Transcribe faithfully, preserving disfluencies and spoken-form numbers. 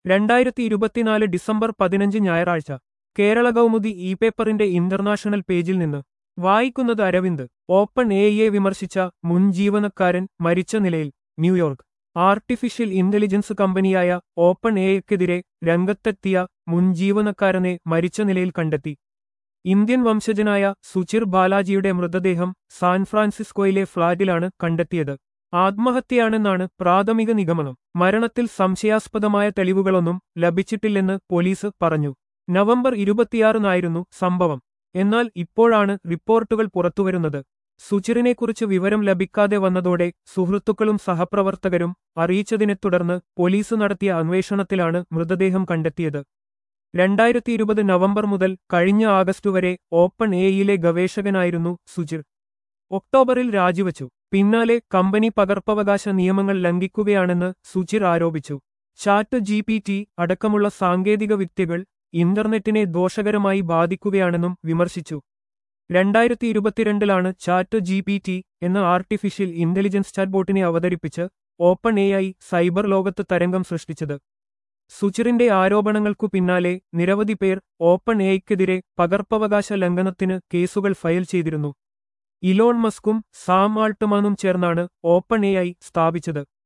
രണ്ടായിരത്തി ഇരുപത്തിനാല് ഡിസംബർ പതിനഞ്ച് ഞായറാഴ്ച കേരള കൗമുദി ഇ പേപ്പറിന്റെ ഇന്റർനാഷണൽ പേജിൽ നിന്ന് വായിക്കുന്നത് അരവിന്ദ്. ഓപ്പൺ എഐയെ വിമർശിച്ച മുൻ ജീവനക്കാരൻ മരിച്ച നിലയിൽ. ന്യൂയോർക്ക്. ആർട്ടിഫിഷ്യൽ ഇന്റലിജൻസ് കമ്പനിയായ ഓപ്പൺ എഐക്കെതിരെ രംഗത്തെത്തിയ മുൻ ജീവനക്കാരനെ മരിച്ച നിലയിൽ കണ്ടെത്തി. ഇന്ത്യൻ വംശജനായ സുചിർ ബാലാജിയുടെ മൃതദേഹം സാൻഫ്രാൻസിസ്കോയിലെ ഫ്ളാറ്റിലാണ് കണ്ടെത്തിയത്. ആത്മഹത്യയാണെന്നാണ് പ്രാഥമിക നിഗമനം. മരണത്തിൽ സംശയാസ്പദമായ തെളിവുകളൊന്നും ലഭിച്ചിട്ടില്ലെന്ന് പോലീസ് പറഞ്ഞു. നവംബർ ഇരുപത്തിയാറിനായിരുന്നു സംഭവം. എന്നാൽ ഇപ്പോഴാണ് റിപ്പോർട്ടുകൾ പുറത്തുവരുന്നത്. സുചിറിനെക്കുറിച്ച് വിവരം ലഭിക്കാതെ വന്നതോടെ സുഹൃത്തുക്കളും സഹപ്രവർത്തകരും അറിയിച്ചതിനെ തുടർന്ന് പോലീസ് നടത്തിയ അന്വേഷണത്തിലാണ് മൃതദേഹം കണ്ടെത്തിയത്. രണ്ടായിരത്തി ഇരുപത് നവംബർ മുതൽ കഴിഞ്ഞ ആഗസ്റ്റ് വരെ ഓപ്പൺ എഐയിലെ ഗവേഷകനായിരുന്നു സുചിർ. ഒക്ടോബറിൽ രാജിവച്ചു. പിന്നാലെ കമ്പനി പകർപ്പവകാശ നിയമങ്ങൾ ലംഘിക്കുകയാണെന്ന് സുചിർ ആരോപിച്ചു. ചാറ്റ് ജി പി ടി അടക്കമുള്ള സാങ്കേതിക വിദ്യകൾ ഇന്റർനെറ്റിനെ ദോഷകരമായി ബാധിക്കുകയാണെന്നും വിമർശിച്ചു. രണ്ടായിരത്തി ഇരുപത്തിരണ്ടിലാണ് ചാറ്റ് ജി പി ടി എന്ന ആർട്ടിഫിഷ്യൽ ഇന്റലിജൻസ് ചാറ്റ്ബോട്ടിനെ അവതരിപ്പിച്ച് ഓപ്പൺ എഐ സൈബർ ലോകത്ത് തരംഗം സൃഷ്ടിച്ചത്. സുചിറിന്റെ ആരോപണങ്ങൾക്കു പിന്നാലെ നിരവധി പേർ ഓപ്പൺ എഐക്കെതിരെ പകർപ്പവകാശ ലംഘനത്തിന് കേസുകൾ ഫയൽ ചെയ്തിരുന്നു. ഇലോൺ മസ്കും സാം ആൾട്ട്മാനും ചേർന്നാണ് ഓപ്പൺ എഐ സ്ഥാപിച്ചത്.